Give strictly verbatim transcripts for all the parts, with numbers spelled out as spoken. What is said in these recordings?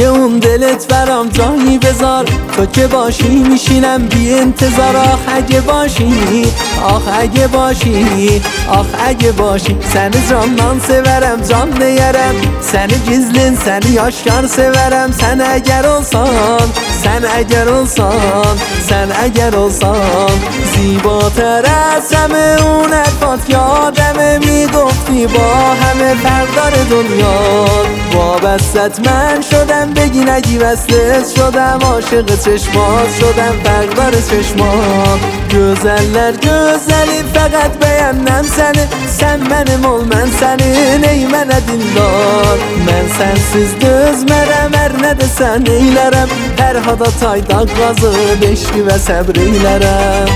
توی اون دلت برام جایی بذار، تو که باشی میشینم بی انتظار. آخ اگه باشی، آخ اگه bاشi, ah اگه bاشi. Seni candan severem, can değerem. Seni gizlin, seni aşkar severem. Sen eğer olsan, sen eğer olsan, sen eğer olsan زیباتر از همه اون حرفات یادمه میگفتی با همه پردار دنیا. وابستت من شدم بگی نگی وصلت شدم، عاشق چشمات شدم پردار چشمات. Gözeller güzeli fakat beğenmem seni. Sen benim ol ben senin, ey mənə dindar. Mən sensiz dözmərəm, hər nə desən eylərəm. Hər hada tayda qazıb eşqi və səbr eylərəm.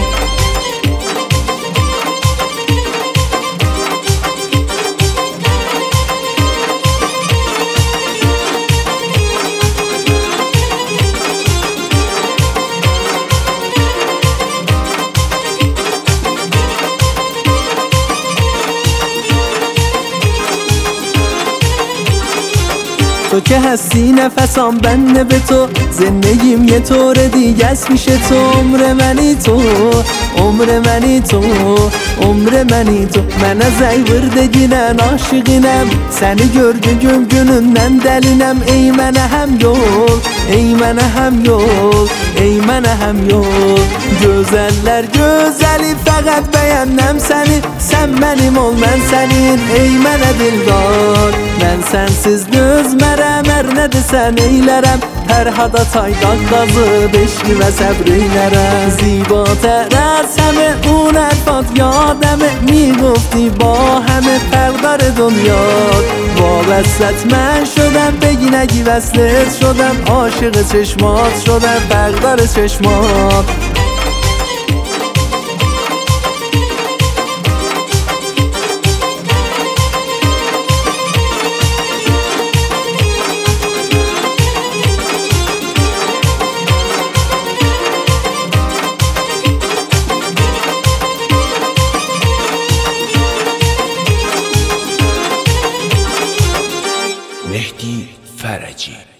تو که هستی نفسام بنده به تو، زندگیم یه طور دیگه است میشه تو. عمر منی تو، عمر منی تو، عمر منی to. Mən zəyvırdeginən aşığınəm, səni gördüyüm günündən dəlinəm. Ey mənə həm yol, ey mənə həm yol, ey mənə həm yol. Gözəllər gözəli fəqət bəyənəm səni. Sən mənim ol mən sənin, ey mənə dildar. Mən sənsiz dözmərəm, hər nə desən eylərəm. Hər hada tayda qazıb eşqi və səbr eylərəm. زیباتر از همه اون حرفات یادمه میگفتی با همه پردار دنیا. وابستت من شدم بگی نگی وصلت شدم، عاشق چشمات شدم پردار چشمات. مهدی فرجی.